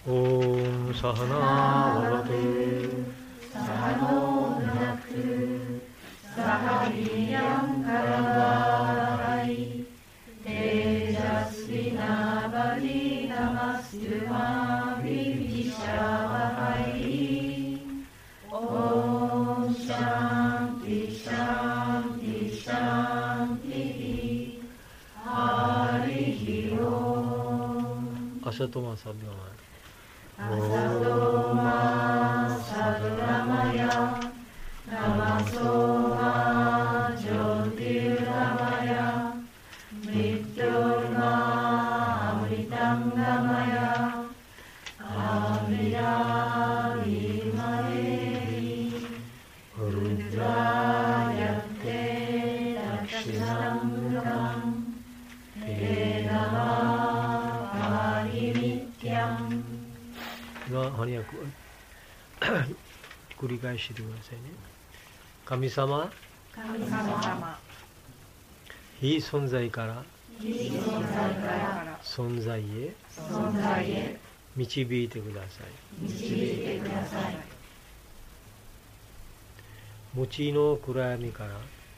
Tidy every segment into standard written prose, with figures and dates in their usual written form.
Om Sahana Bhavatu Sahano Bhunaktu Sahaviryam Karavahai Tejasvinavadhinamastu ma Vivishavahai. Om Shanti Shanti Shanti Harihi Om. Asatoma Sadgamaya. Asatoma Sadgamaya Tamasoma Jyotirgamaya Mrityurma Amritangamaya Amriravimaheri Rudrayate Dakshinamukam Vedama Parinityam。 が翻訳繰り返してくださいね。神様、非存在から存在へ導いてください。無知の暗闇から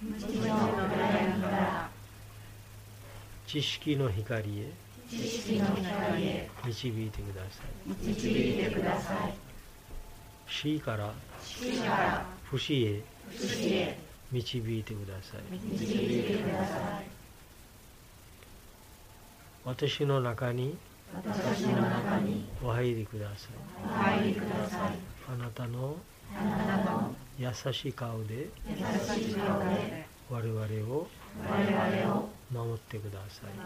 知識の光へ導いてください。死から不死へ導いてください。私の中にお入りください。あなたの優しい顔で我々を守ってください。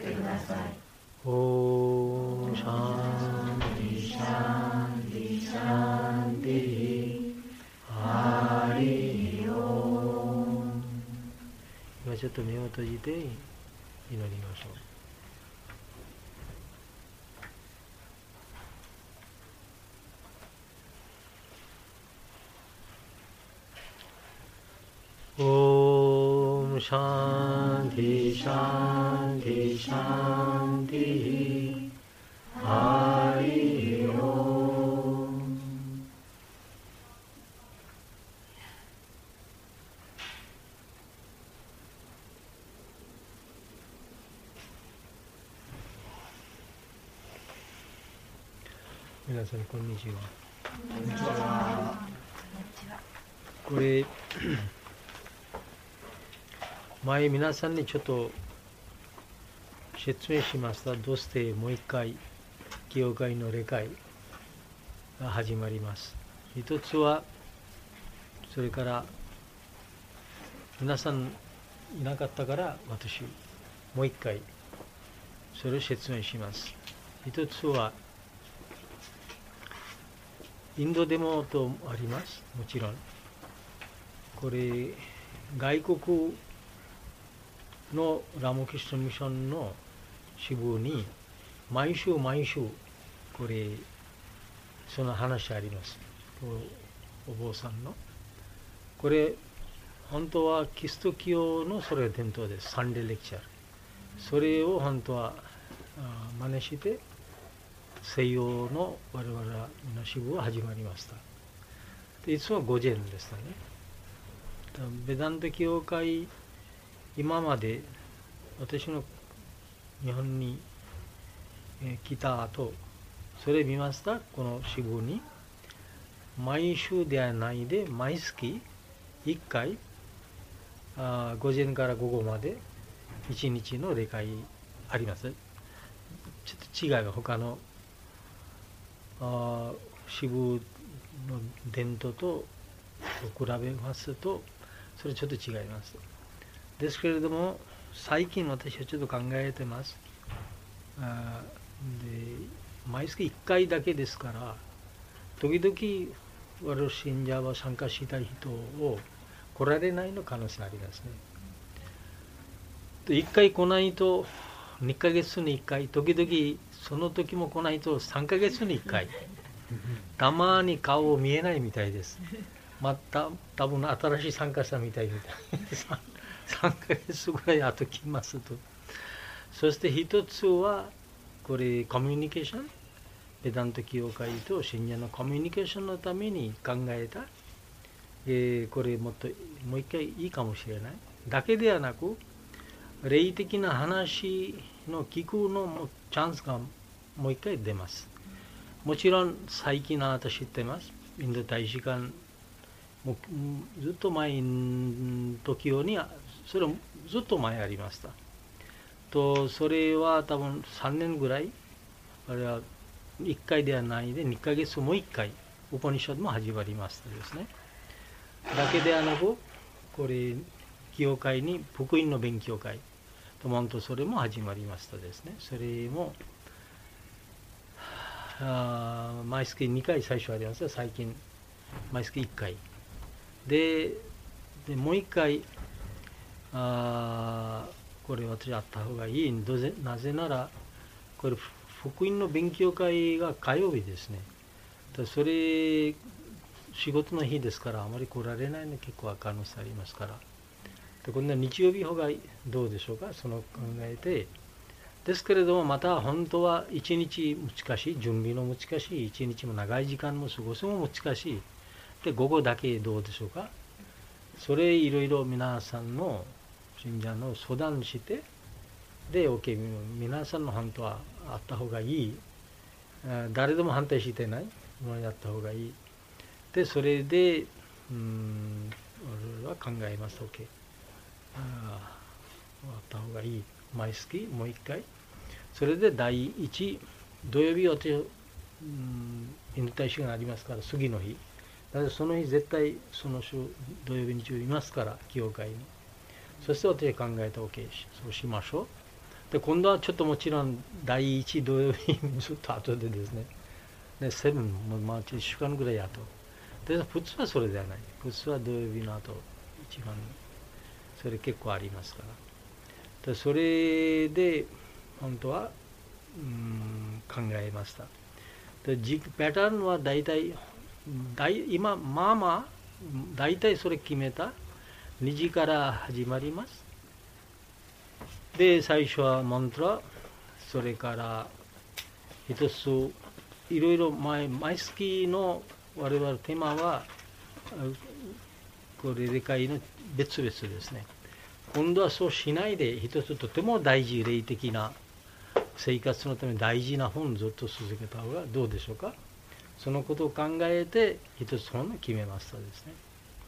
オーシャンティシャンティシャンティハリオン。今ちょっと目を閉じて祈りましょう。オーシャンティシャンティシャンティハリオン。皆さんこんにちは。これ前皆さんにちょっと説明しました。どうしてもう一回教会の理解が始まります。一つはそれから皆さんいなかったから私もう一回それを説明します。一つはインドでもとあります。もちろんこれ外国のラモキシュミッションの支部に毎週これその話あります。お坊さんのこれ本当はキリスト教のそれ伝統です。サンデーレクチャー、それを本当は真似して西洋の我々の支部は始まりました。でいつも午前でしたね。ベダント教会今まで私の日本に来た後それ見ました。この支部に毎週ではないで毎月1回午前から午後まで1日の礼会あります。ちょっと違いが他の支部の伝統と比べますとそれちょっと違います。ですけれども最近私はちょっと考えてます。で毎月1回だけですから時々我々信者は参加したい人を来られないの可能性ありますね。1回来ないと2ヶ月に1回、時々その時も来ないと3ヶ月に1回たまに顔見えないみたいです。また多分新しい参加者みたい3ヶ月ぐらい後来ますと。そして一つはこれコミュニケーションベダント教会と信者のコミュニケーションのために考えた、これもう一回いいかもしれないだけではなく、霊的な話の聞くのチャンスがもう一回出ます。もちろん最近あなた知ってます。インド大使館もずっと前の時にそれずっと前ありました。とそれは多分3年ぐらい、あれは1回ではないで2ヶ月もう1回ウパニシャドも始まりましたですね。だけではなく、これ教会に福音の勉強会ともんとそれも始まりましたですね。それも毎月2回最初ありますが、最近毎月1回でもう1回これ私あった方がいい。なぜならこれ福音の勉強会が火曜日ですね。それ仕事の日ですからあまり来られないの結構可能性ありますから、で今度は日曜日方がどうでしょうか。その考えてですけれども、また本当は一日難しい、準備の難しい、一日も長い時間も過ごすのも難しいで、午後だけどうでしょうか。それいろいろ皆さんの信者の相談してで OK、 皆さんの本当はあった方がいい、誰でも反対してないものやった方がいいで、それで俺は考えます。 OK、 あった方がいい。毎月もう一回、それで第1土曜日はインド大使がありますから、次の日だからその日絶対その週土曜日日曜日いますから、教会に。そして私考えた OK、 そうしましょう。で今度はちょっともちろん第1土曜日ずっと後でですね、で7もまあ1週間ぐらい後で、普通はそれではない。普通は土曜日の後一番それ結構ありますから、でそれで本当は考えました。でパターンは大体今まあまあ大体それ決めた。2時から始まります。で最初はマントラ、それから一ついろいろ毎月の我々テーマはこれ理解の別々ですね。今度はそうしないで、一つとても大事、霊的な生活のために大事な本をずっと続けた方がどうでしょうか。そのことを考えて一つ本を決めましたですね。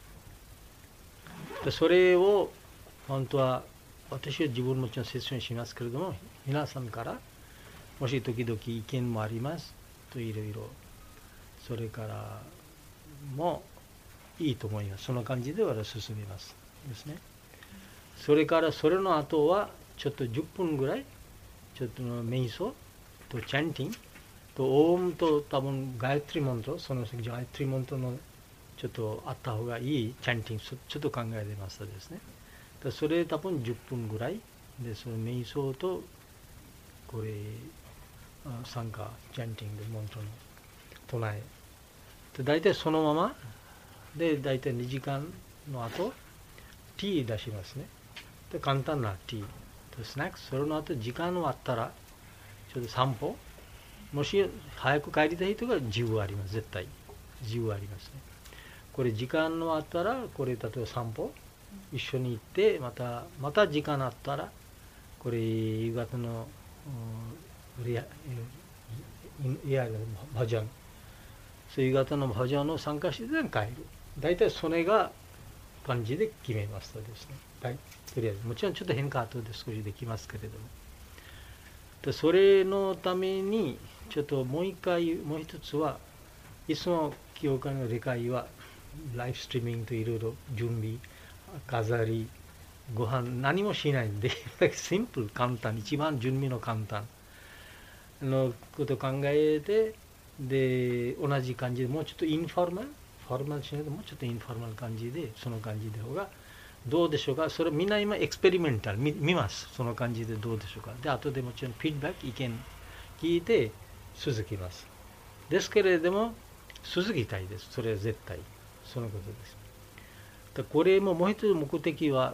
でそれを本当は私は自分もちろん説明しますけれども、皆さんからもし時々意見もありますといろいろ、それからもいいと思います。その感じで私は進めますですね。それからそれの後はちょっと10分ぐらいちょっとの瞑想とチャンティングとオームと多分ガヤトリマント、そのガヤトリマントのちょっとあった方がいいチャンティングちょっと考えてましたですね。それ多分10分ぐらいで、その瞑想とこれ参加チャンティングモントの唱えで、大体そのままで大体2時間の後ティー出しますね。で簡単なティーとスナック、それの後時間があったらちょっと散歩、もし早く帰りたい人が自由あります。絶対自由ありますね。これ時間のあったらこれ例えば散歩一緒に行って、また時間あったらこれ夕方のいわゆるバジャン、そういう夕方のバジャンの参加して帰る。大体それが感じで決めましたですね。とりあえずもちろんちょっと変化後で少しできますけれども、でそれのためにちょっともう一つはいつも教会の理解はライブストリーミングといろいろ準備、飾り、ご飯何もしないんでシンプル簡単、一番準備の簡単のことを考えて、で同じ感じでもうちょっとインフォーマル、フォーマルしないともうちょっとインフォーマル感じで、その感じで方がどうでしょうか。それみんな今エクスペリメンタル 見ます。その感じでどうでしょうか。で後でもちろんフィードバック意見聞いて続きます。ですけれども続きたいです。それは絶対そのことです。でこれももう一つ目的は、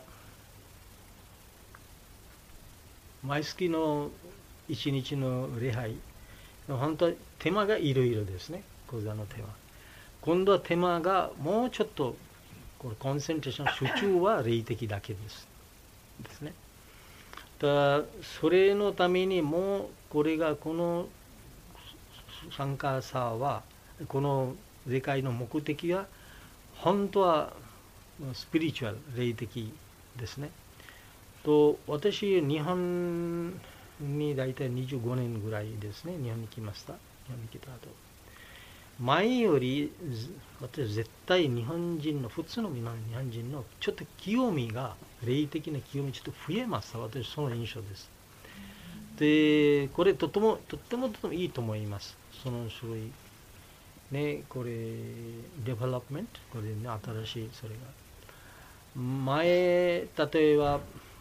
毎月の一日の礼拝本当は手間がいろいろですね、講座の手間。今度は手間がもうちょっと、これコンセントレーション、集中は霊的だけですね。だそれのためにもこれがこの参加者はこの世界の目的は本当はスピリチュアル霊的ですね。と私日本に大体25年ぐらいですね、日本に来ました。日本に来た後前より私絶対日本人の普通の日本人のちょっと清みが霊的な清みちょっと増えました。私その印象です。でこれとてもいいと思います。その種類ね、これデベロップメント、これね、新しいそれが前例えば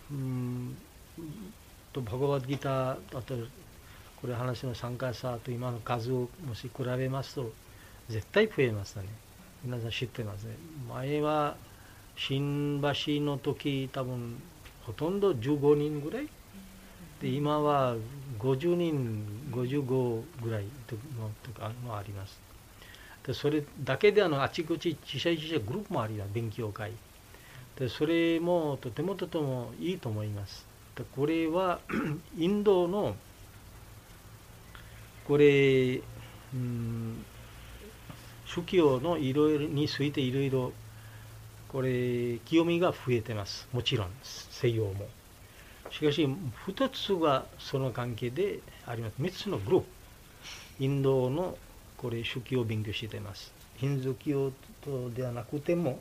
バガバッドギター、あとこれ話の参加者と今の数をもし比べますと絶対増えましたね。皆さん知ってますね。前は新橋の時多分ほとんど15人ぐらいで、今は50人55ぐらいのあります。でそれだけであちこち小さいグループもあります。勉強会でそれもとてもいいと思います。でこれはインドのこれ宗教のいろいろについていろいろこれ清みが増えてます。もちろん西洋も。しかし2つがその関係であります。3つのグループインドのこれ宗教を勉強しています。ヒンズー教ではなくても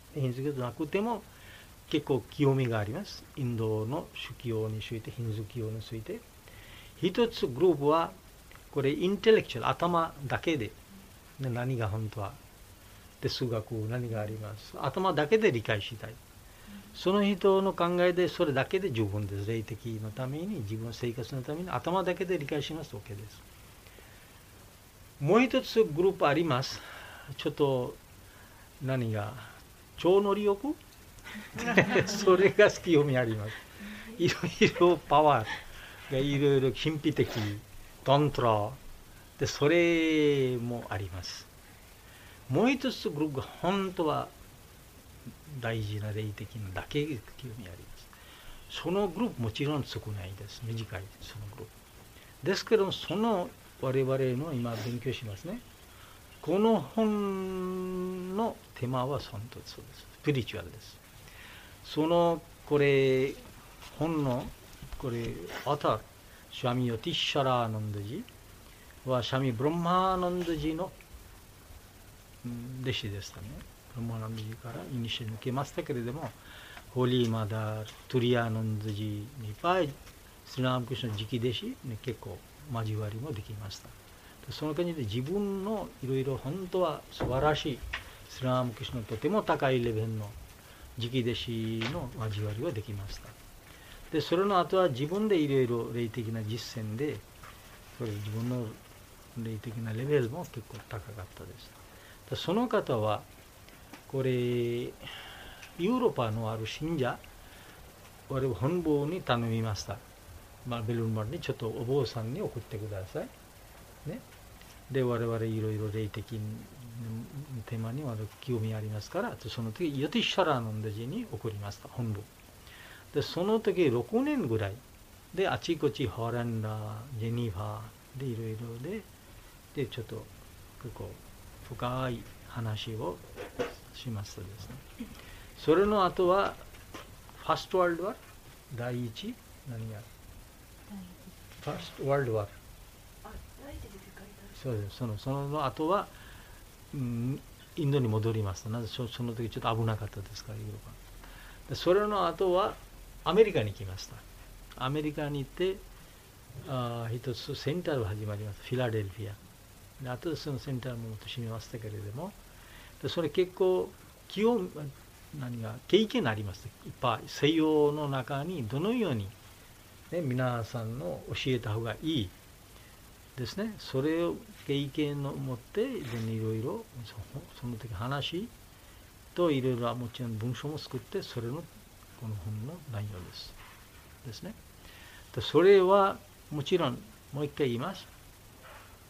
結構清みがあります。インドの宗教について、ヒンズー教について。一つグループはこれインテレクチュアル、頭だけで、ね、何が本当はで数学何があります。頭だけで理解したい。その人の考えでそれだけで十分です。霊的のために、自分の生活のために頭だけで理解しますと OK です。もう一つグループあります。ちょっと何が超能力それが清みあります。いろいろパワーがいろいろ神秘的トントラでそれもあります。もう一つグループが本当は大事な霊的なだけ清みあります。そのグループもちろん少ないです。短いですそのグループですけど、その我々の今勉強しますね。この本のテーマは本当そうです。スピリチュアルです。そのこれ本のこれアターシャミヨティッシャラーナンダジはシャミブラマーナンダジの弟子でしたね。ブラマーナンダジからイニシャル受けましたけれども、ホーリーマダー、トゥリアーナンダジにスリラムクリシュの直弟子に結構交わりもできました。その感じで自分のいろいろ本当は素晴らしいスリラムクリシュのとても高いレベルの直弟子の交わりはできました。でそれの後は自分でいろいろ霊的な実践でそれ自分の霊的なレベルも結構高かったです。でその方はこれヨーロッパのある信者我々本部に頼みました。ベルンマルにちょっとお坊さんに送ってください。ね、で我々いろいろ霊的テーマに興味ありますから、その時ヨティシャラーナンダジに送りました、本部。でその時6年ぐらいであちこちホランダ、ジェニファーでいろいろでちょっと結構深い話をしましたですね。それの後はファーストワールドワー、第一何がファーストワールドワー、そうです。その後は、インドに戻りました。なぜその時ちょっと危なかったですから、ヨーロッパ。でそれの後はアメリカに来ました。アメリカに行って一つセンターが始まります。フィラデルフィア。で後でそのセンターも閉めましたけれども、でそれ結構経験あります。いっぱい西洋の中にどのように、ね、皆さんの教えた方がいいですね。それを経験を持っていろいろその時話といろいろもちろん文章も作って、それのこの本の内容ですね。でそれはもちろんもう一回言います。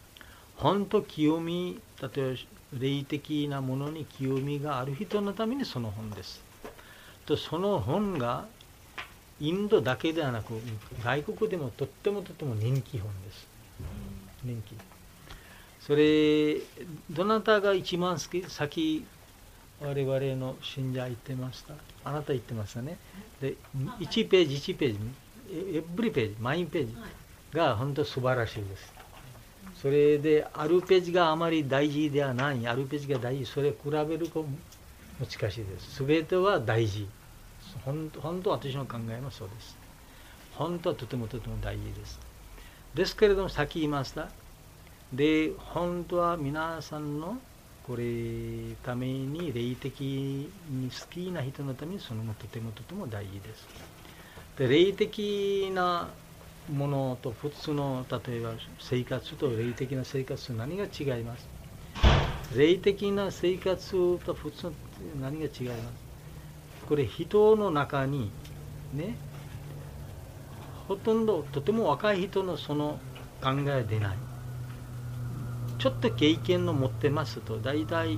本当清み、例えば霊的なものに清みがある人のためにその本です。とその本がインドだけではなく外国でもとっても人気本です。人気。それどなたが一番好き？先我々の信者言ってました。あなた言ってましたね。で1ページ1ページエブリページ毎ページが本当素晴らしいです。それであるページがあまり大事ではない、あるページが大事、それ比べると難しいです。全ては大事。本当私の考えもそうです。本当はとても大事です。ですけれども、さっき言いました。で、本当は皆さんのこれために霊的に好きな人のためにそのもとても大事です。で、霊的なものと普通の例えば生活と霊的な生活と何が違います？霊的な生活と普通の何が違います？これ人の中にね、ほとんどとても若い人のその考え出ない。ちょっと経験を持ってますと、だいたい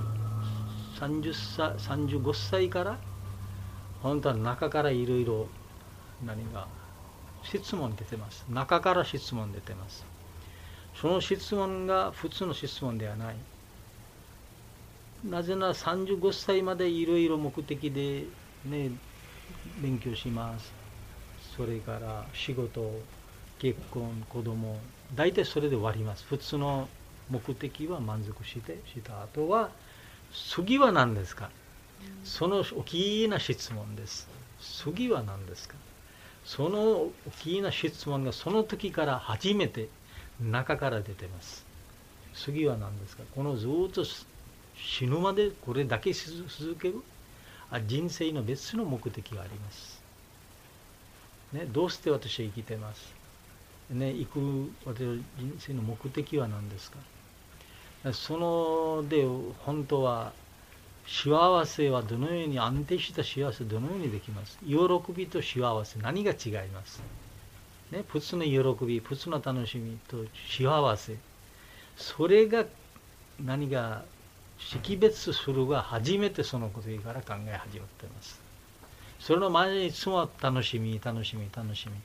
30歳、35歳から本当は中からいろいろ何が質問出てます。中から質問出てます。その質問が普通の質問ではない。なぜなら35歳までいろいろ目的でね、勉強します。それから仕事、結婚、子供、大体それで終わります。普通の目的は満足した後は、次は何ですか？その大きな質問です。次は何ですか？その大きな質問がその時から初めて中から出てます。次は何ですか？このずっと死ぬまでこれだけ続ける人生の別の目的があります。ね、どうして私は生きてます？ね、生く私の人生の目的は何ですか？そので本当は幸せはどのように、安定した幸せどのようにできます？喜びと幸せ何が違います？ね、普通の喜び、普通の楽しみと幸せ、それが何が識別するが初めてそのことから考え始まっています。それの前にいつも楽しみ。楽しみ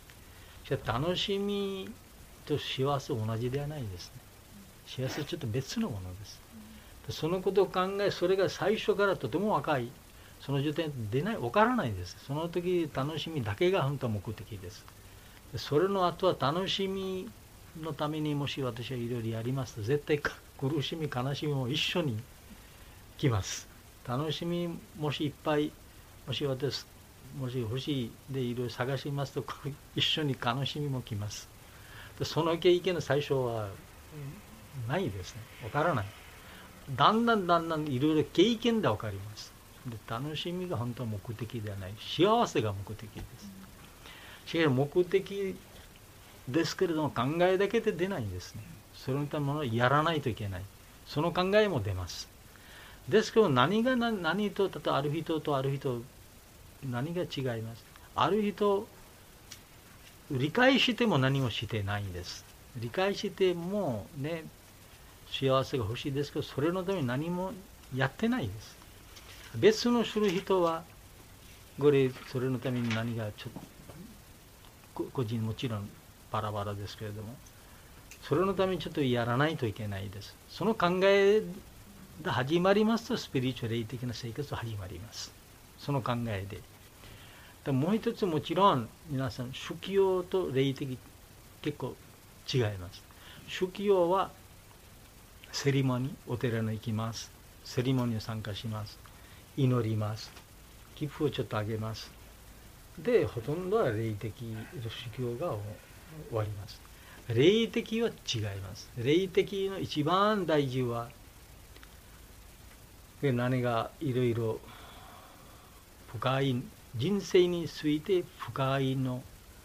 と幸せ同じではないですね。幸せはちょっと別のものです。そのことを考え、それが最初からとても若い、その時点でわからないです。その時楽しみだけが本当は目的です。それの後は楽しみのためにもし私はいろいろやりますと、絶対苦しみ悲しみも一緒に来ます。楽しみもしいっぱい、もし欲しいでいろいろ探しますと、一緒に悲しみも来ます。その経験の最初はないですね。わからない。だんだんいろいろ経験でわかります。で、楽しみが本当は目的ではない。幸せが目的です。しかし目的ですけれども考えだけで出ないんですね。それのためにやらないといけない。その考えも出ます。ですけど何と、例えばある人とある人、何が違います？ある人、理解しても何もしてないんです。理解してもね、幸せが欲しいですけど、それのために何もやってないです。別のする人は、それのために何がちょっと、個人もちろんバラバラですけれども、それのためにちょっとやらないといけないです。その考えが始まりますと、スピリチュアル霊的な生活が始まります。その考えで。もう一つもちろん皆さん宗教と霊的結構違います。宗教はセリモニー、お寺に行きます。セリモニーに参加します。祈ります。寄付をちょっとあげます。で、ほとんどは霊的宗教が終わります。霊的は違います。霊的の一番大事は何がいろいろ深い人生について深いの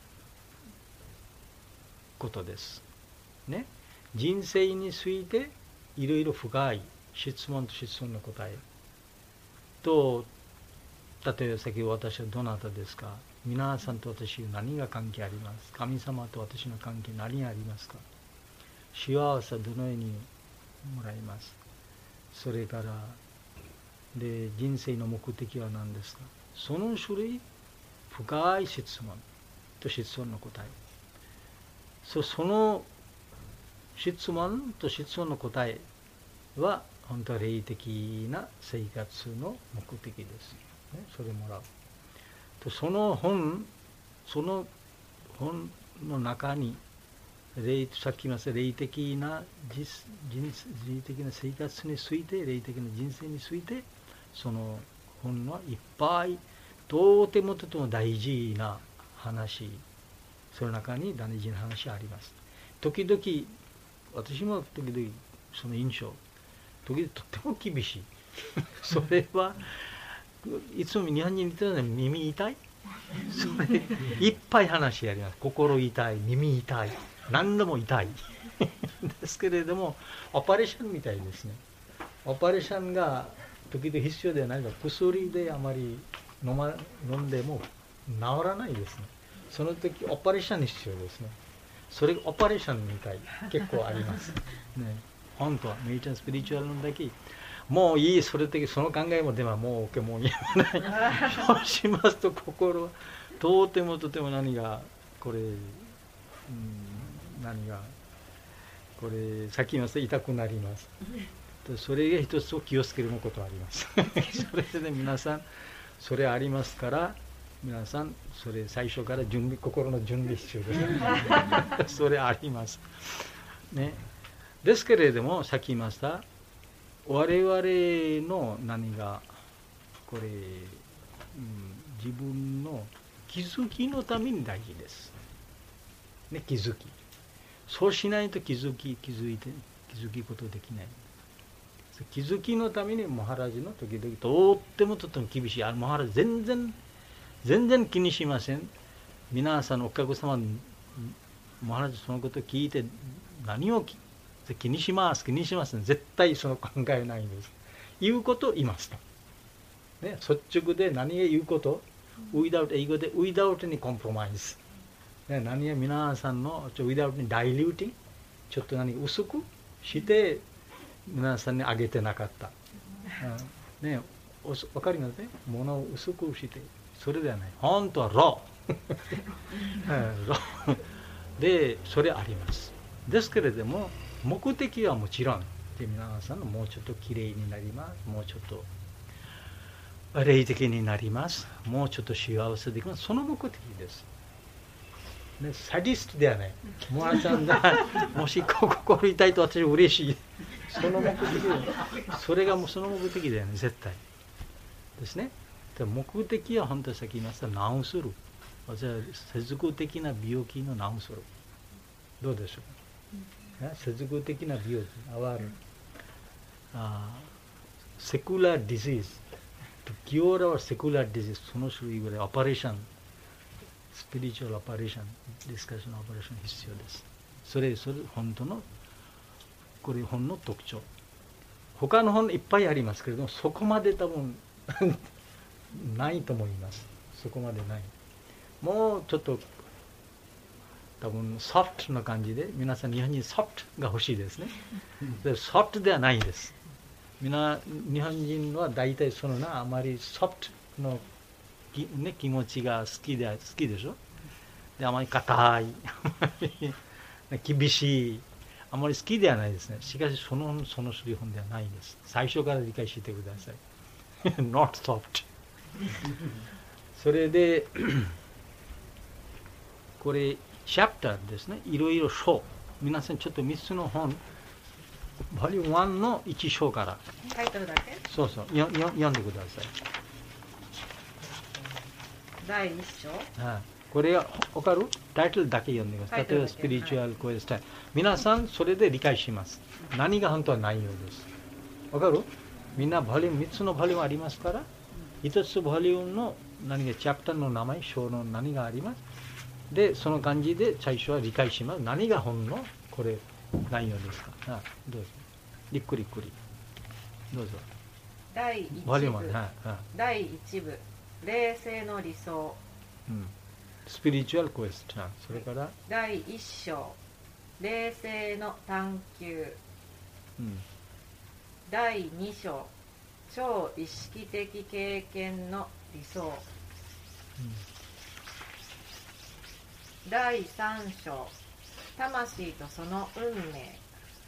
ことです。ね、人生についていろいろ深い質問と質問の答えと、例えば先ほど私はどなたですか？皆さんと私は何が関係あります？神様と私の関係何がありますか？幸せはどのようにもらいます。それからで人生の目的は何ですか。その種類深い質問と質問の答え、その質問と質問の答えは本当は霊的な生活の目的です、ね、それもらうと、その本の中にさっき言いました霊的な生活について、霊的な人生について、その本はいっぱいとても大事な話、その中に大事な話あります。時々私も時々その印象、時々とっても厳しいそれはいつも日本人に言ってるのは耳痛いそれいっぱい話やります。心痛い、耳痛い、何でも痛いですけれども、オペレーションみたいですね。オペレーションが時々必要ではないが、薬であまり飲んでも治らないですね。その時オペレーションに必要ですね。それがオペレーションみたい結構ありますね。本当はメディテーションスピリチュアルの時もういい、それ的その考えもではもうもうやめないそうしますと心はとても何がこれ、何がこれさっき言いました痛くなります。それが一つ気をつけることありますそれで皆さんそれありますから、皆さんそれ最初から心の準備必要ですそれありますね。ですけれども、さっき言いました我々の何がこれ、自分の気づきのために大事です、ね、気づき。そうしないと気づくことできない。気づきのためにモハラジの時々とっても厳しい。モハラジ全然気にしません。皆さんお客様モハラジそのことを聞いて何を気にします絶対その考えないんです。言うことを言いますと、ね、率直で何が言うこと、without 英語で without any compromise、ね、何が皆さんのwithout any diluting、 ちょっと何薄くして皆さんにあげてなかった、ね、わかりますね。物を薄くしてそれではない、本当はローでそれあります。ですけれども目的はもちろんで、皆さんのもうちょっときれいになります、もうちょっと霊的になります、もうちょっと幸せできます、その目的です、ね、サディストではない。モアちゃんがもし心痛いと私は嬉しいその目的それがもうその目的だよね、絶対ですね。目的は本当に先言いました治する、私は世俗的な病気の治する、どうでしょう。世俗的な病気、secular disease to cure our secular disease、 その種類ぐらいオペレーション、スピリチュアルオペレーション、ディスカッションオペレーション必要です。それ本当のこれ本の特徴。他の本いっぱいありますけれども、そこまで多分ないと思います。そこまでない。もうちょっと多分ソフトな感じで、皆さん日本人ソフトが欲しいですね。ソフトではないです。日本人は大体そのあまりソフトの気持ちが好きでしょ。であまり硬い厳しい、あまり好きではないですね。しかしその種類本ではないです。最初から理解してくださいnot soft それでこれチャプターですね、いろいろ章、皆さんちょっと3つの本、ボリューム1の1章からタイトルだけ、 そう読んでください。 第1章、 これは分かる？タイトルだけ読んでください。例えばスピリチュアルクエスト、皆さんそれで理解します。何が本当は内容です。分かる？みんなボリューム3つのボリュームありますから、1つボリュームの何がチャプターの名前、章の何があります。でその感じで最初は理解します。何が本のこれ内容ですか。どうぞゆっくりどうぞ。 第1部、第1部、霊性の理想、 スピリチュアルクエスト、それから第1章、霊性の探求、 第2章、超意識的経験の理想。第3章、魂とその運命。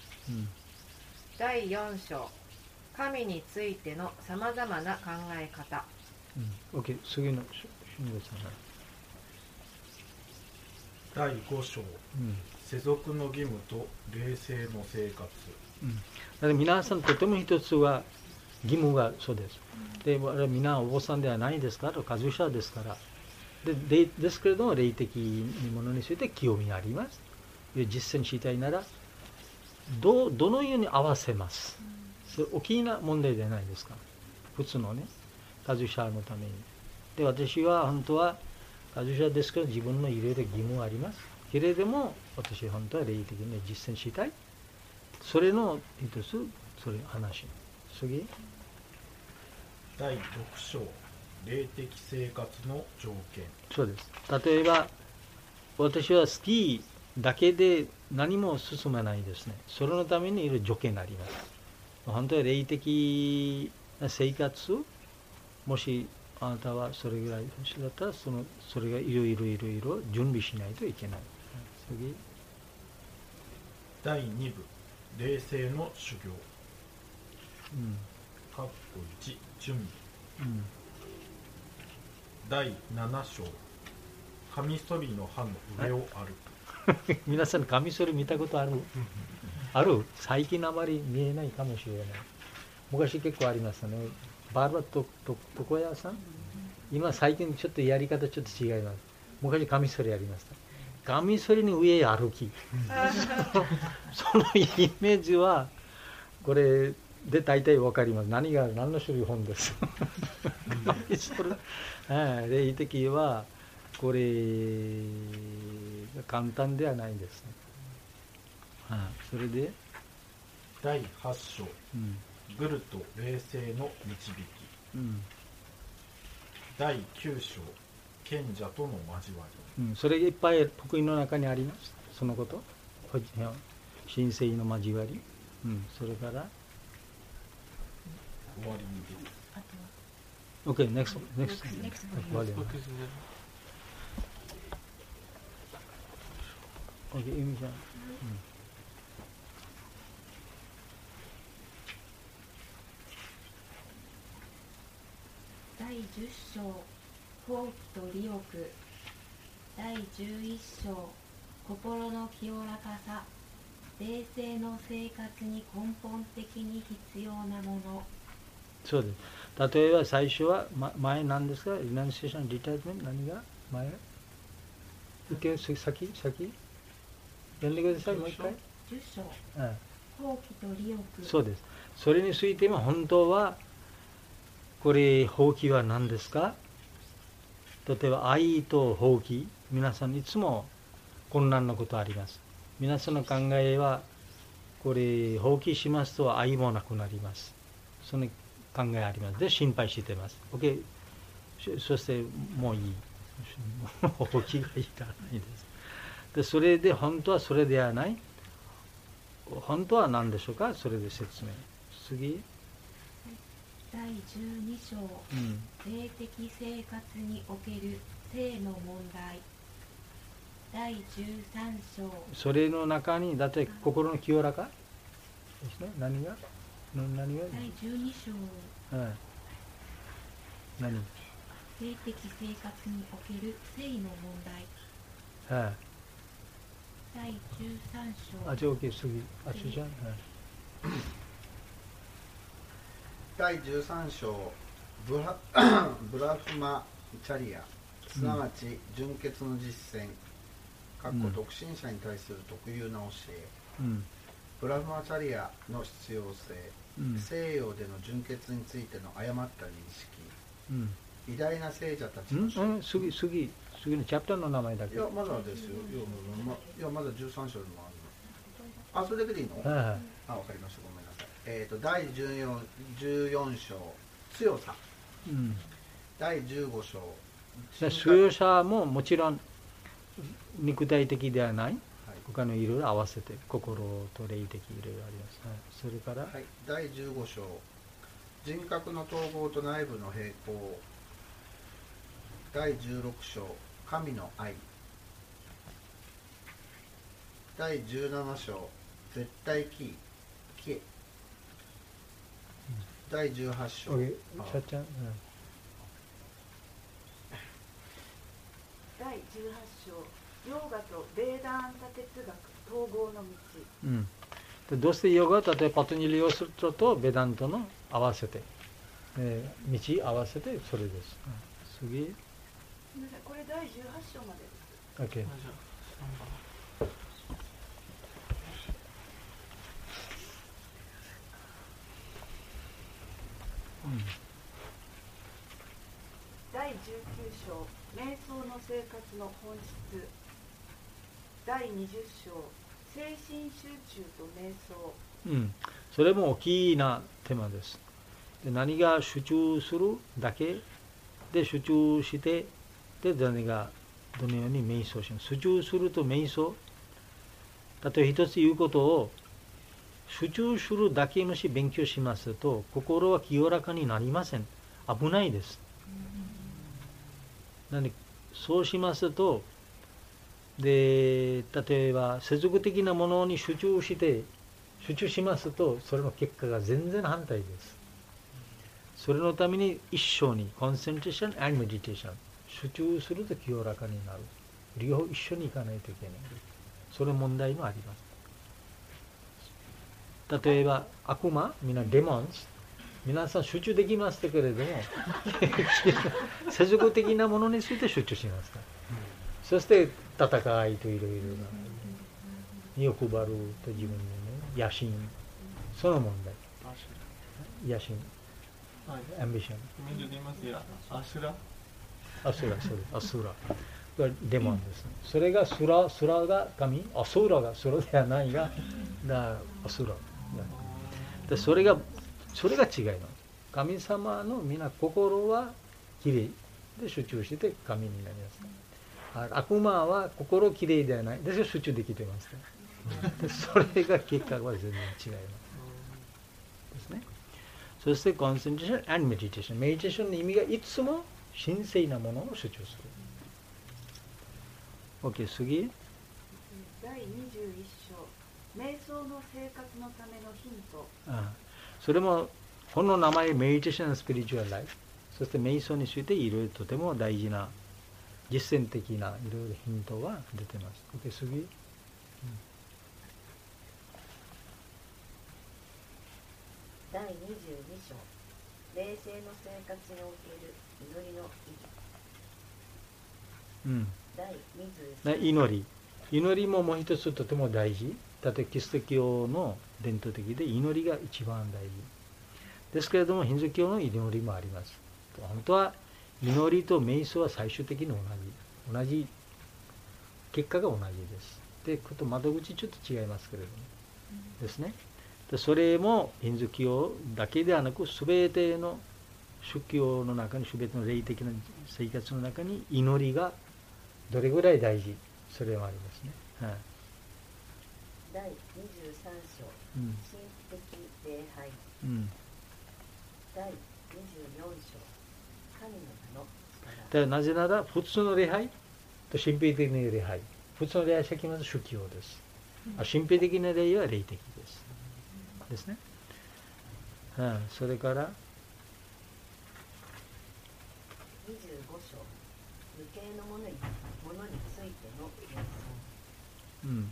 第4章、神についてのさまざまな考え方。 OK、次の新月さん。 第5章、世俗の義務と霊性の生活。 だから皆さんとても一つは義務がそうです。で、皆お坊さんではないですから、カズシャですから。ですけれども、霊的ものについて興味があります。実践したいなら、どのように合わせます。それ大きな問題じゃないですか。普通のね、カズシャのために。で、私は本当はカズシャですけど、自分のいろいろ義務があります。けれども、私は本当は霊的に実践したい。それの一つ、それ話。次。 第6章、霊的生活の条件。 そうです。例えば、私はスキーだけで何も進まないですね。それのためにいろいろ条件があります。本当は霊的な生活、もしあなたはそれぐらいだったら、それがいろいろ準備しないといけない。次。 第2部、霊性の修行。括弧1、準備。第7章、カミソリの刃の上を歩く。 皆さんカミソリ見たことある？ある？最近あまり見えないかもしれない。昔結構ありましたね。バーバー床屋さん？今最近ちょっとやり方ちょっと違います。昔カミソリありました。カミソリに上歩き。そのイメージはこれで大体わかります。何の種類本です。カミソリ、霊的はこれ簡単ではないんですね。それで第8章、グルと霊性の導き。第9章、賢者との交わり。 それいっぱい福音の中にあります。そのこと。神聖の交わり。それから終わりに出る。 OK、next。終わり。OK、ゆみちゃん。 第10章、放棄と利欲。第11章、心の清らかさ。霊性の生活に根本的に必要なもの。 そうです。例えば最初は、前何ですか？リナンシエーション、リタイアメント、何が前？先読んでください、もう一回。 10章、放棄と利欲。 そうです。それについても本当はこれ放棄は何ですか？例えば愛と放棄、皆さんいつも困難なことあります。皆さんの考えはこれ放棄しますと愛もなくなります。その考えあります。で心配してます。OK。そしてもういい。放棄がいらないです。でそれで本当はそれではない。本当は何でしょうか？それで説明。次。 第12章、霊的生活における性の問題。第13章、 それの中にだって心の清らかですね。何が第12章、 何？ 霊的生活における性の問題。第13章。 じゃあ OK、次。ちじゃん。 第13章、ブラフマチャリア、すなわち純潔の実践、独身者に対する特有な教え、ブラフマチャリアの必要性、西洋での純潔についての誤った認識、偉大な聖者たちの次のチャプターの名前だけ。 いや、まだですよ。いや、まだ13章でもあるの。それだけでいいの？わかりました。ごめんなさい。第14章、強さ。第15章、 強さももちろん肉体的ではない。 他のいろいろ合わせて心と霊的いろいろあります、はい、それから、 はい、第15章人格の統合と内部の平衡。第16章神の愛。第17章絶対期帰。第18章、 シャちゃん、 第18章ヨーガとベーダーンタ哲学統合の道。 でどうしてヨガ、例えばパタンジャリヨスートとベダントの合わせて、道合わせてそれです、次これ第18章までです。 OK。 第19章瞑想の生活の本質。第20章精神集中と瞑想。 それも大きなテーマです。で何が集中するだけで集中して、で何がどのように瞑想します。集中すると瞑想、例えば一つ言うことを集中するだけもし勉強しますと心は清らかになりません。危ないです。そうしますと、で例えば世俗的なものに集中しますと、それの結果が全然反対です。それのために一緒にコンセントレーション&メディテーション、集中すると清らかになる。両方一緒にいかないといけない。それ問題もあります。例えば悪魔、デモンズ、皆さん集中できますけれども世俗的なものについて集中しますから、そして戦いといろいろな欲張ると自分の、野心、その問題、野心、アンビション、アスラがデモンですね。それがスラが神、アスラがスラではないがアスラで、それが違いの。神様の皆心はきれいで集中して神になります。悪魔は心きれいではない。ですが集中できてます。それが結果は全然違います。ですね。そしてコンセントレーション&メディテーション。メディテーションの意味がいつも神聖なものを集中する。OK、次。 第21章瞑想の生活のためのヒント。 それもこの名前メディテーション・スピリチュアル・ライフ、そして瞑想についていろいろとても大事な実践的ないろいろヒントが出てます。OK、次。 第22章霊性の生活における祈りの意義。第23章祈りももう一つとても大事。例えばキリスト教の伝統的で祈りが一番大事ですけれども、ヒンズー教の祈りもあります。本当は祈りと瞑想は最終的に同じ結果が同じです。で、窓口ちょっと違いますけれども、ですね。でそれもヒンズー教だけではなく、全ての宗教の中に、全ての霊的な生活の中に祈りがどれぐらい大事、それはありますね。 第23章、神的礼拝。第24章、神の名の力。 なぜなら普通の礼拝と神秘的な礼拝、普通の礼拝は先まず宗教です。神秘的な礼拝は霊的ですね。それから 25章、無形のものについての瞑想。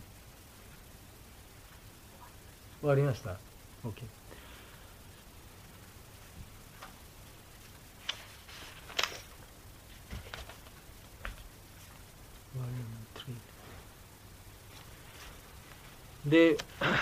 終わりました。 OK。で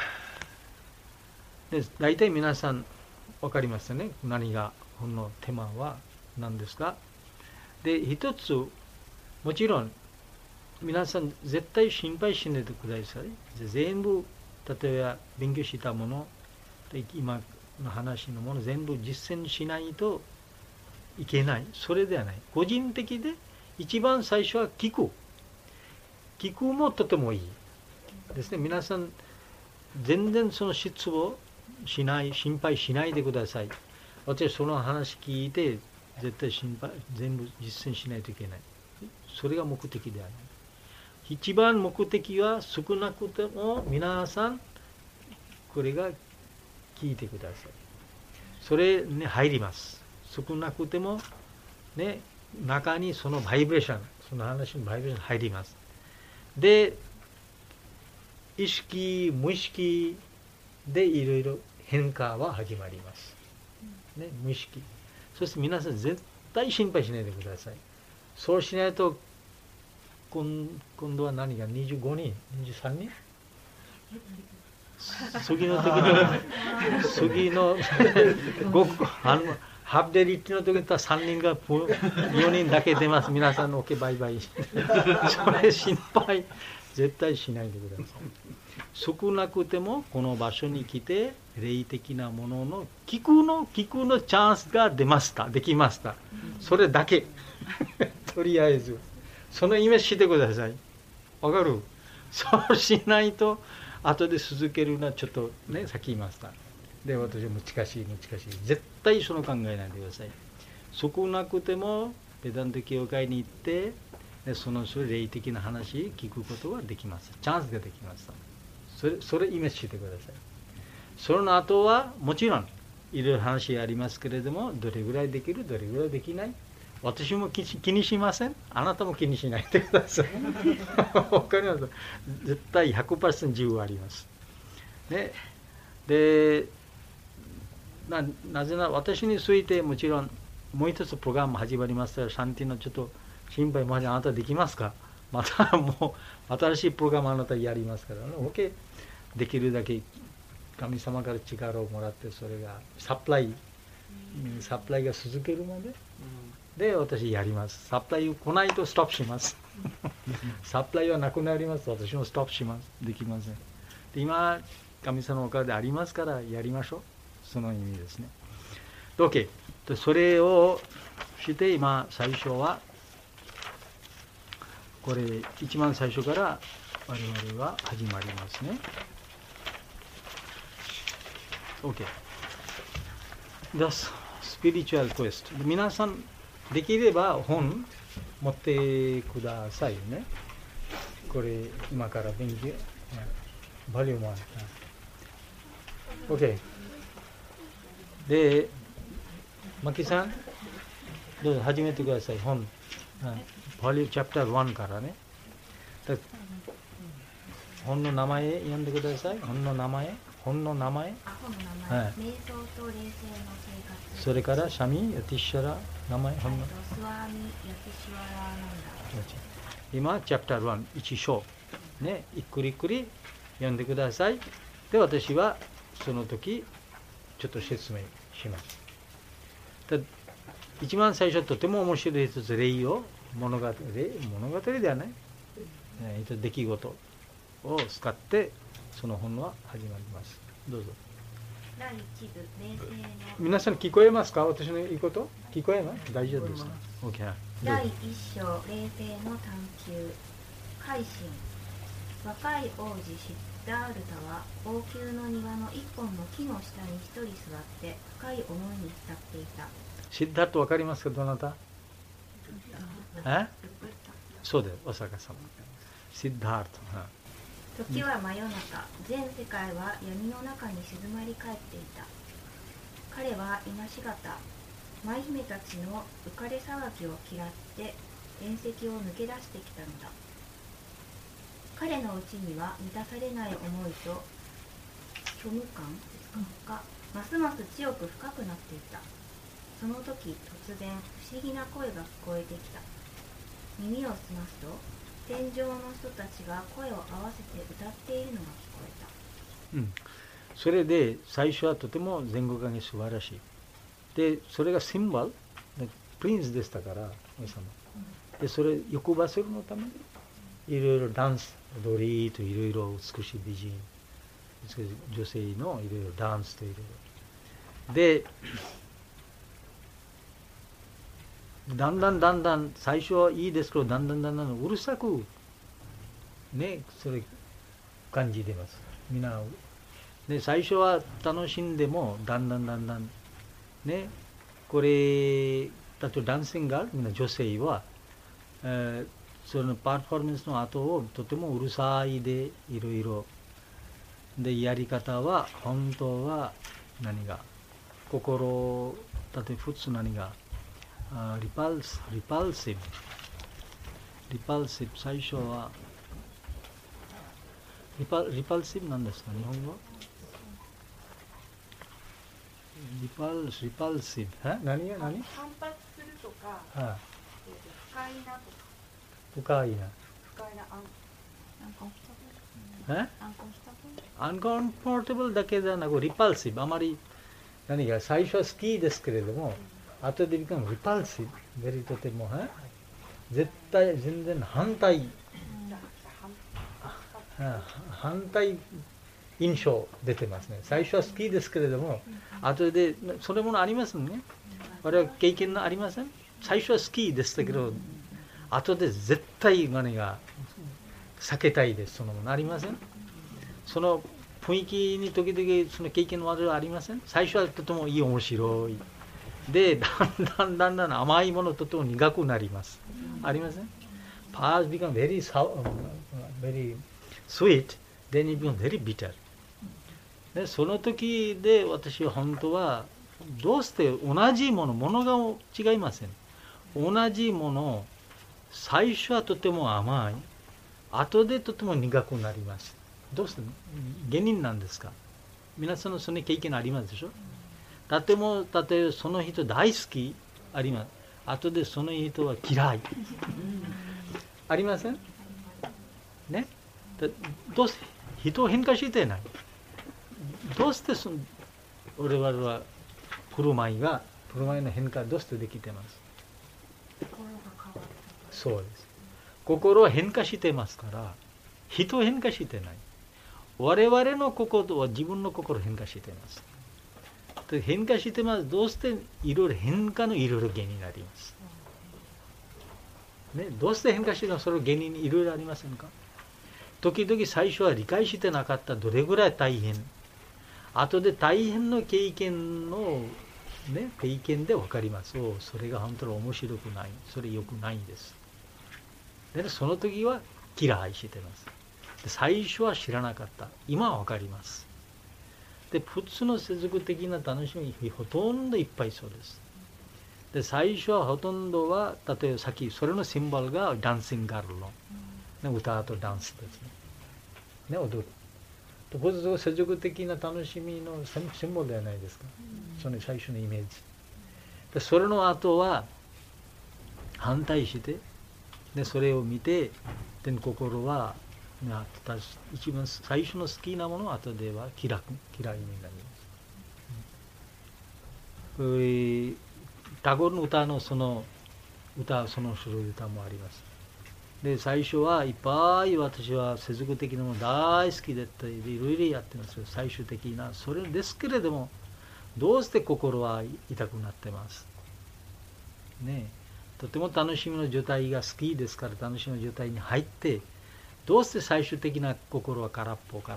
大体皆さん分かりますよね。何がこのテーマは何ですか。で一つ、もちろん皆さん絶対心配しないでください。全部例えば勉強したもの、今の話のもの全部実践しないといけない、それではない。個人的で一番最初は聞くもとてもいい。 ですね。皆さん全然その失望しない、心配しないでください。私その話聞いて絶対全部実践しないといけない。それが目的ではない。一番目的は少なくても皆さんこれが聞いてください。それに入ります。少なくてもね、中にそのバイブレーション、その話のバイブレーション入ります。で、意識、無意識でいろいろ変化は始まります。ね、無意識。そして皆さん絶対心配しないでください。そうしないと、今度は何が25人、23人次のハーフデリッチの時に3人が4人だけ出ます。皆さんの OK バイバイ。それ心配絶対しないでください。少なくてもこの場所に来て霊的なものの聞くのチャンスができました。それだけ。とりあえずそのイメージしてください。わかる？そうしないと後で続けるのはちょっとね、さっき言いました。で、私は難しい。絶対その考えないでください。少なくてもベダント教会に行って、でその霊的な話聞くことができます。チャンスができました。それイメージしてください。その後はもちろんいろいろ話ありますけれども、どれぐらいできる、どれぐらいできない。私も気にしません。あなたも気にしないでください。わかります。絶対 100% 自由あります。ね、でなぜなら私についてもちろんもう一つプログラム始まりますから、シャンティのちょっと心配まであなたできますか。またもう新しいプログラムあなたやりますからね。OK。できるだけ神様から力をもらって、それがサプライが続けるまで。で、私やります。サプライ来ないとストップします。サプライはなくなります。私もストップします。できません。で、今、神様のおかげでありますから、やりましょう。その意味ですね。OK。それをして、今、最初は、これ、一番最初から我々は始まりますね。OK。The Spiritual Quest。皆さん、できれば本持ってくださいね。これ今から勉強。バリューもある。OK。で、マキさん、どうぞ始めてください。本。バリューチャプター1からね。本の名前読んでください。本の名前。 瞑想と霊性の生活。 それからシャミ、ヤティシャラ、名前、本の。 スワミ、ヤティシュワラーナンダ。 今、チャプター1、1章。ね、ゆっくりゆっくり読んでください。で、私はその時、ちょっと説明します。一番最初、とても面白い一つ、霊を物語ではない、出来事を使って、その本は始まります。どうぞ。 第一部、霊性の。 皆さん聞こえますか？私の言うこと？聞こえます？大丈夫ですか？ OK。 第一章、霊性の探求。改心。若い王子シッダールタは王宮の庭の一本の木の下に一人座って深い思いに浸っていた。 シッダールタわかりますか？どなた？そうです。お釈迦様。シッダールタ。 時は真夜中、全世界は闇の中に静まり返っていた。彼は今しがた、舞姫たちの浮かれ騒ぎを嫌って縁石を抜け出してきたのだ。彼のうちには満たされない思いと虚無感がますます強く深くなっていた。その時突然不思議な声が聞こえてきた。耳を澄ますと天上の人たちが声を合わせて歌っているのが聞こえた。 それで最初はとても前後関係素晴らしい。で、それがシンボル、プリンスでしたから、王様。で、それ欲張せるのために、いろいろダンス、踊りといろいろ美しい美人、女性のいろいろダンスといろいろ。で、だんだん最初はいいですけど、だんだんうるさくね、それ感じてます。みんなで最初は楽しんでもだんだんね、これだとダンシングガール、みんな女性は、そのパフォーマンスの後をとてもうるさいでいろいろでやり方は本当は何が心だって普通何がリパルシブ最初はリパルシブなんですか日本語リパルシブ何が何反発するとか、不快なとか不快なアンコンフォータブルだけではなくリパルシブあまり何が最初は好きですけれども後でリパルシブベリとても絶対全然反対印象出てますね。最初は好きですけれども後でそれもありますね。我々経験ありません。最初は好きでしたけど後で絶対何が避けたいです。そのものありません。その雰囲気に時々その経験の話はありません。最初はとてもいい面白いでだんだん甘いものとても苦くなります。ありません。Past become very sweet, then it becomes very bitter. でその時で私は本当はどうして同じものが違いません。同じもの最初はとても甘い後でとても苦くなります。どうして原因なんですか。皆さんのその経験ありますでしょ。例えばその人大好きあります。後でその人は嫌いありませんね。どうして人を変化してない。どうして我々は振る舞いの変化どうしてできてます。そうです。心は変化してますから人変化してない。我々の心は自分の心変化しています。変化してます。どうしていろいろ変化のいろいろ原因になります。ね、どうして変化してるのその原因にいろいろありませんか。時々最初は理解してなかったどれぐらい大変。後で大変の経験で分かります。それが本当に面白くない。それ良くないんです。でその時は嫌いしてます。最初は知らなかった。今は分かります。で普通の世俗的な楽しみほとんどいっぱいそうです。で最初はほとんどは例えばさっきそれのシンボルがダンシングガールの、ね、歌とダンスですね。踊る。これ世俗的な楽しみのシンボルではないですか。その最初のイメージ。でそれの後は反対してでそれを見てで心は一番最初の好きなものは後では嫌いになります。タゴルの歌のその種類歌もあります。で最初はいっぱい私は世俗的なもの大好きだったりいろいろやってますよ。最終的なそれですけれどもどうして心は痛くなってますね。とても楽しみの状態が好きですから楽しみの状態に入ってどうして最終的な心は空っぽ、ね、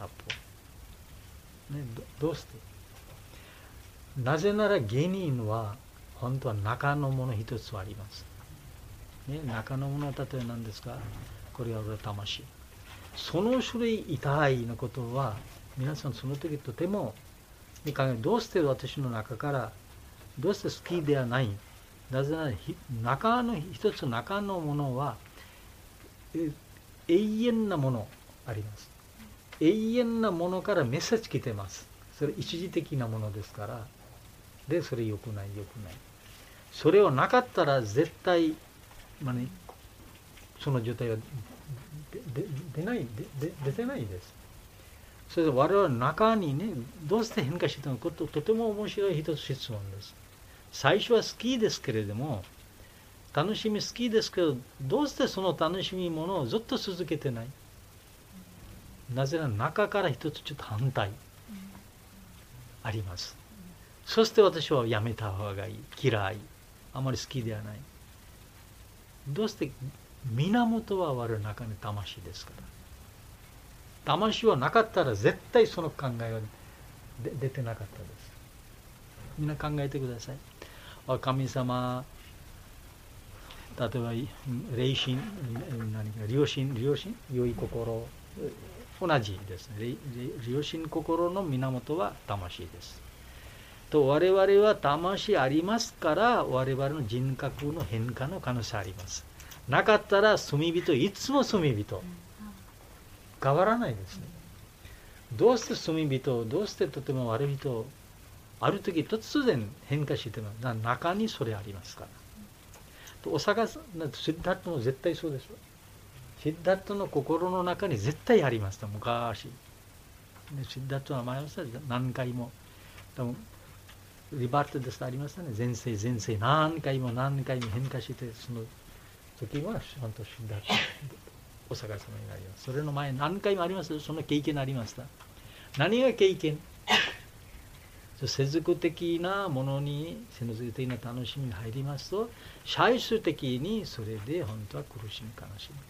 どうしてなぜなら原因は本当は中のもの一つあります、ね、中のものは例えば何ですか。これは魂。その種類痛いのことは皆さんその時とてもどうして私の中からどうして好きではない。なぜなら中のものは永遠なものあります。永遠なものからメッセージ来てます。それ一時的なものですから。でそれ良くない。それをなかったら絶対、その状態は出てないです。それで我々の中にねどうして変化していたのかとても面白い一つ質問です。最初は好きですけれども楽しみ好きですけどどうしてその楽しみものをずっと続けてない。なぜなら中から一つちょっと反対あります。そして私はやめた方がいい嫌いあまり好きではない。どうして源は我々の中に魂ですか魂はなかったら絶対その考えは出てなかったです。みんな考えてください。神様、例えば霊心、良心、良い心、同じですね。良心心の源は魂です。と我々は魂ありますから、我々の人格の変化の可能性あります。なかったら罪人、いつも罪人。変わらないですね。どうして罪人、どうしてとても悪い人、ある時突然変化してます。中にそれありますから。お釈迦さん、シッダッタも絶対そうでしょ。シッダッタの心の中に絶対ありました、昔。シッダッタの前は何回も、多分リバートですとありましたね。前世、何回も変化して、その時は本当シッダッタ、お釈迦様になります。それの前何回もあります。その経験ありました。何が経験？世俗的なものに、世俗的な楽しみに入りますと、最終的にそれで本当は苦しみ悲しみ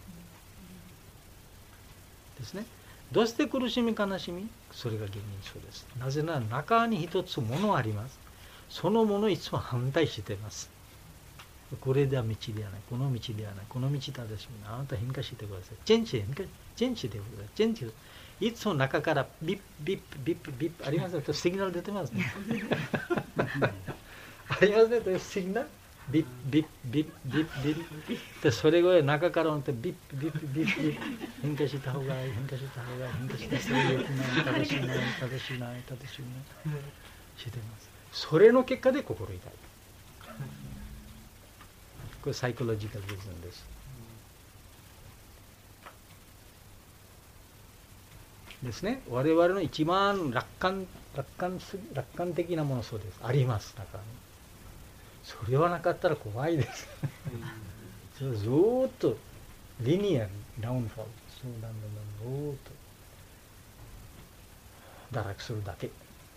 ですね。どうして苦しみ悲しみ？それが原因そうです。なぜなら中に一つものあります。そのものをいつも反対しています。これでは道ではない、この道ではない、この道正しい。あなた変化してください。チェンジしてください。チェンジ。いつも中からビッビッビッビッありますね。シグナル出てますね。ありますね。シグナルビッビッビッビッビッで、それぐらい中からビッビッビッビッ変化した方がいい、変化した方がいい、変化した方がいい、正しいないしてます。それの結果で心痛い。これサイコロジカルリズムです。ですね。我々の一番楽観的なものそうです。あります。中に。それはなかったら怖いです。ずーっとリニアルダウンフォール。そうだんだんずーっと堕落するだけ。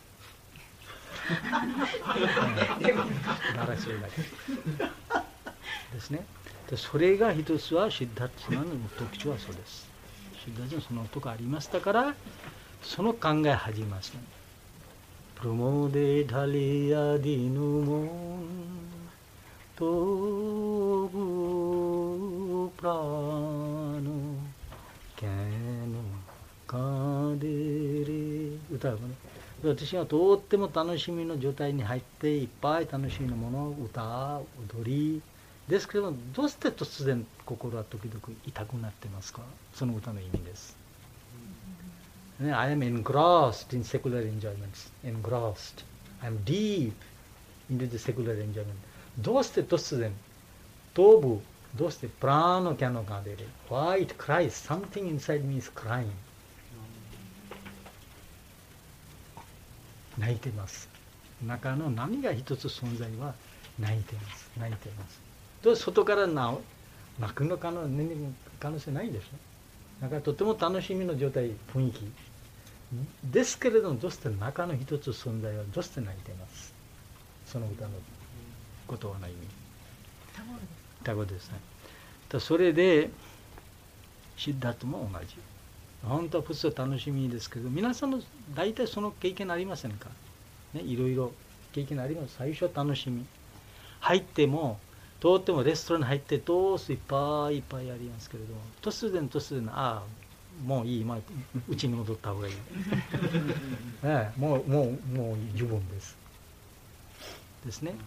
堕落するだけ。ですね。でそれが一つはシッダッタの特徴はそうです。シッダッタのそのとこありましたから、その考え始めました。プロモデダリアディヌモントブプラノケノカデレ歌うね。私はとっても楽しみの状態に入っていっぱい楽しみなものを歌踊りですけども、どうして突然心は時々痛くなってますか？その歌の意味です。I am engrossed in secular enjoyments. Engrossed. I am deep into the secular enjoyment. どうして突然頭部、どうしてプラーノキャノが出る？ Why it cries? Something inside me is crying. 泣いてます。中の何が一つ存在は泣いてます。と外から泣くの可能性ないでしょ。だからとても楽しみの状態、雰囲気ですけれども、どうして中の一つ存在はどうして泣いてます。その歌の言葉の意味。タゴですね。それでシッダッタも同じ。本当は普通は楽しみですけど、皆さんの大体その経験ありませんか、ね、いろいろ経験あります。最初は楽しみ。入っても、とってもレストランに入ってどうしていっぱいありますけれども、突然、もういい、うちに戻った方がいい。ね、もう十分です。ですね。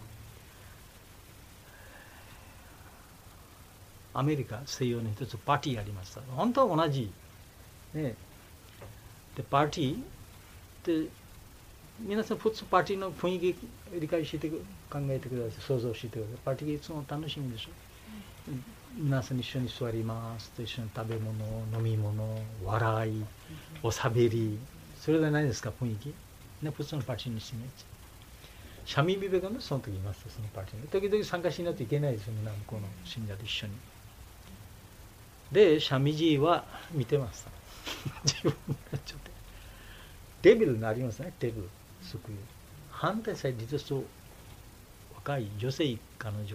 アメリカ、西洋に一つパーティーありました。本当は同じ。ね、でパーティーって皆さん普通パーティーの雰囲気理解して考えてください。想像してください。パーティーいつも楽しみでしょ。皆さん一緒に座りますと、一緒に食べ物、飲み物、笑い、おしゃべり、それじゃないですか、雰囲気ね。普通のパーティーにしてみて、シャミビベがね、その時いました。そのパーティーに時々参加しないといけないですよね。向こうの信者と一緒に。でシャミジーは見てました。自分がちょっとデビルになりますね。デビル救い。反対さえ実はそう若い女性彼女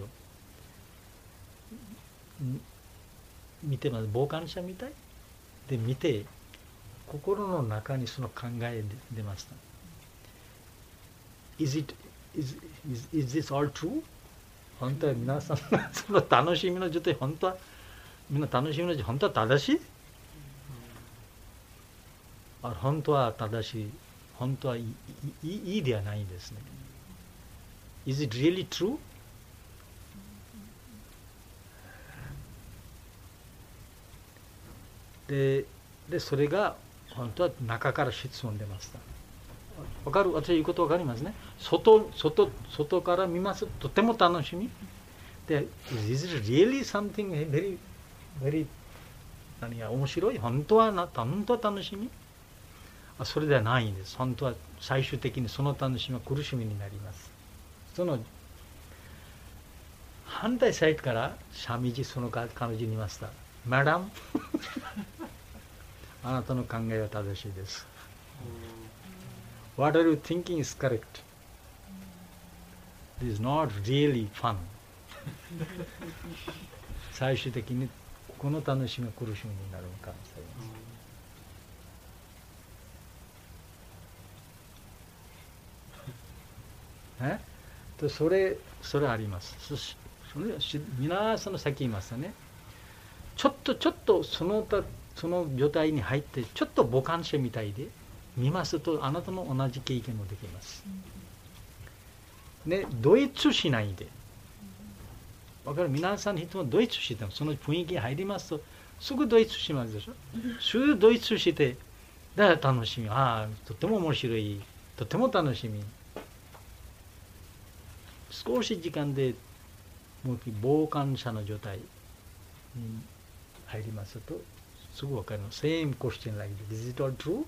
見てます。傍観者みたいで見て、 心の中にその考え出ました。is this all true? 本当は皆さんその楽しみの状態、本当はみんな楽しみの状態、本当は正しい？本当は正しい、本当はいいではないんですね。Is it really true? でそれが本当は中から質問出ました。わかる？私言うことわかりますね。外から見ますとても楽しみで、is it really something very 何が面白い？本当は楽しみ？それではないんです。本当は最終的にその楽しみは苦しみになります。その反対サイドからシャミジその彼女に言いました。マダムあなたの考えは正しいです。What are you thinking is correct. This is not really fun. 最終的にこの楽しみは苦しみになるかもしれません。それあります。皆さんのさっき言いましたね。ちょっとその状態に入ってちょっと傍観者みたいで見ますとあなたの同じ経験もできます。ね、ドイツしないで。わかる？皆さん人もドイツしてもその雰囲気に入りますとすぐドイツしますでしょ。すぐドイツしてだから楽しみ。とても面白い。とても楽しみ。少し時間で傍観者の状態に入りますとすぐ分かるの。Same question like this. Is it all true?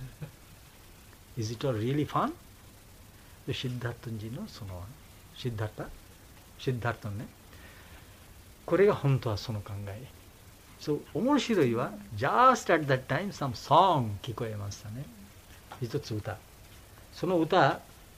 Is it all really fun? シッダータンジのそのシッダータンね。これが本当はその考え。そう面白いは just at that time some song 聞こえましたね。一つ歌。その歌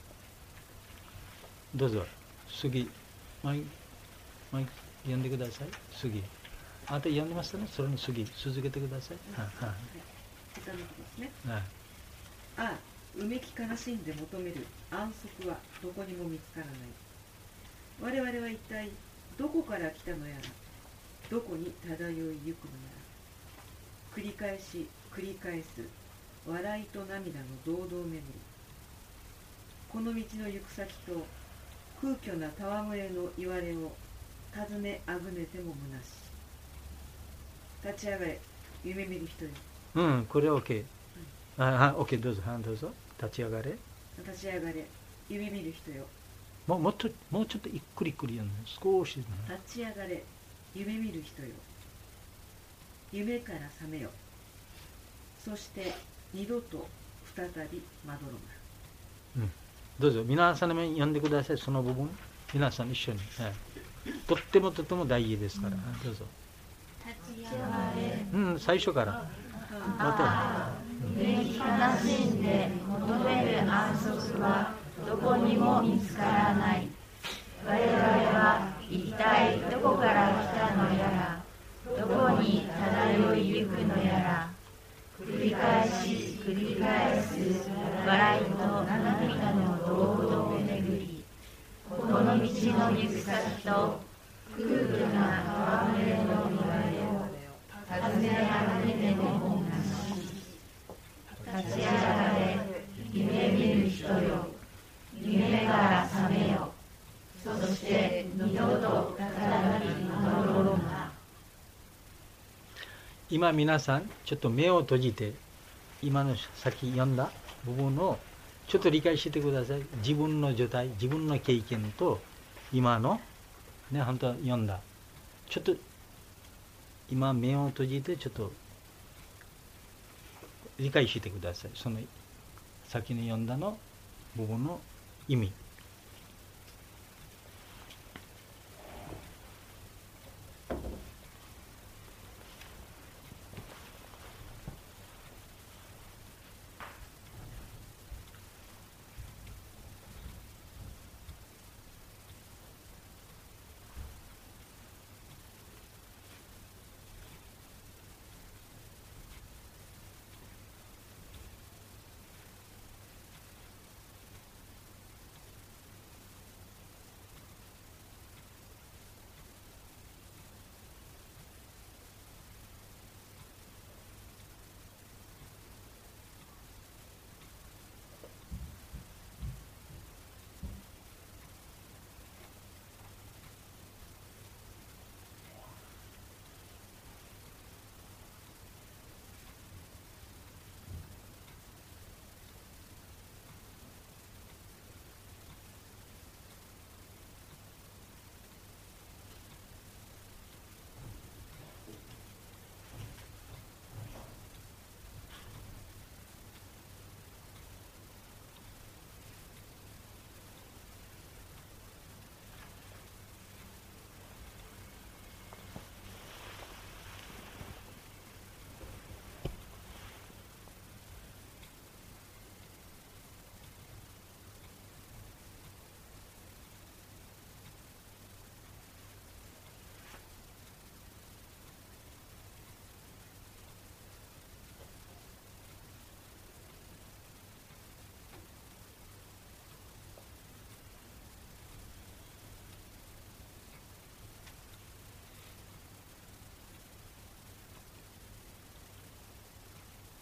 どうぞ次マイ読んでください。次あなた読んでましたね。それの次続けてください。 歌のですね。うめき悲しんで求める安息はどこにも見つからない。我々は一体どこから来たのやら、どこに漂いゆくのやら。繰り返す笑いと涙の堂々巡り。この道の行く先と空虚な戯れのいわれを尋ねあぐねてもむなし。立ち上がれ、夢見る人よ。 これは OK。OK、どうぞ。立ち上がれ、 夢見る人よ。 もうちょっとゆっくり読んで、少し、 立ち上がれ、夢見る人よ。夢から覚めよ。そして二度と再びまどろむ。 どうぞ皆さんも読んでください。その部分皆さん一緒に、とっても大事ですから、どうぞ。 立ち上がれ、 最初からうめき悲しんで求める安息はどこにも見つからない。我々は一体どこから来たのやら、どこに漂いゆくのやら。繰り返す笑いと涙の堂々巡り。この道の行く先と空虚な戯れの庭を尋ねあぐねてもむなし。立ち上がれ、夢見る人よ。夢から覚めよ。そして二度と再びまどろむな。 今皆さんちょっと目を閉じて今のさっき読んだ部分をちょっと理解してください。自分の状態、自分の経験と今のね、本当は読んだちょっと今目を閉じてちょっと理解してください。その先に読んだの部分の意味。